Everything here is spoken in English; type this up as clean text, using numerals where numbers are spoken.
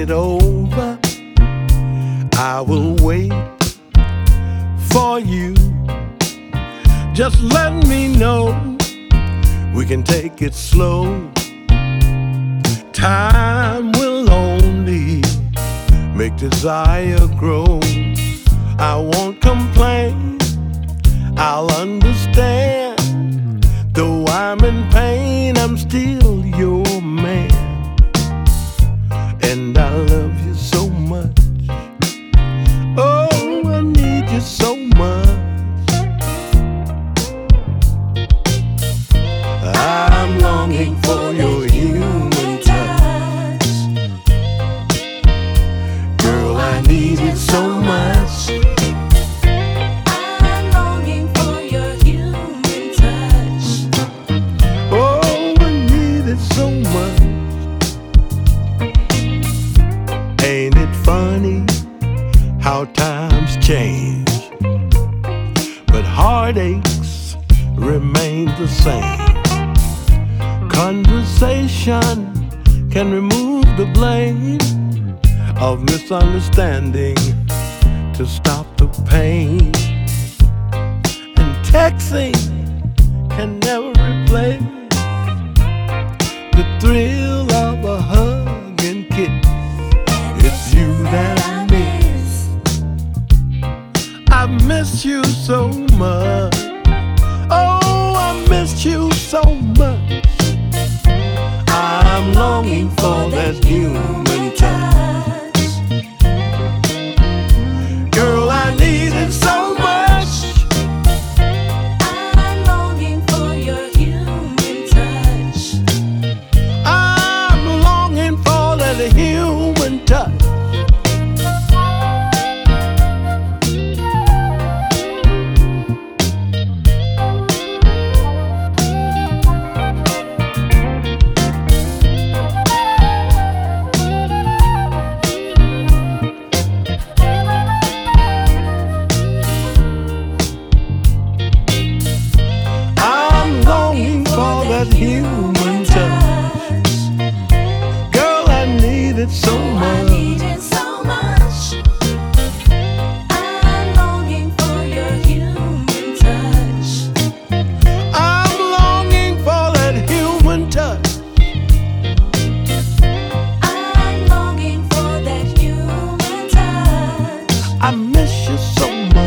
it over. I will wait for you. Just let me know. We can take it slow. Time will only make desire grow. I won't complain, I'll understand. Though I'm in pain, I'm still your man. And I love you so much. Oh, I need you so much. I'm longing for your human touch. Girl, I need it so much. I'm longing for your human touch. Oh, I need it so much. Ain't it funny how times change, but heartaches remain the same. Conversation can remove the blame of misunderstanding to stop the pain. And texting can never replace the thrill of a hug and kiss. It's you that I miss. I miss you so much. Oh, I miss you so much. I'm longing for that human touch. Girl, I need it so much. I'm longing for your human touch. I'm longing for that human touch. Human touch. Girl, I need it so I much. need it so much. I'm longing for your human touch. I'm longing for that human touch. I'm longing for that human touch. I miss you so much.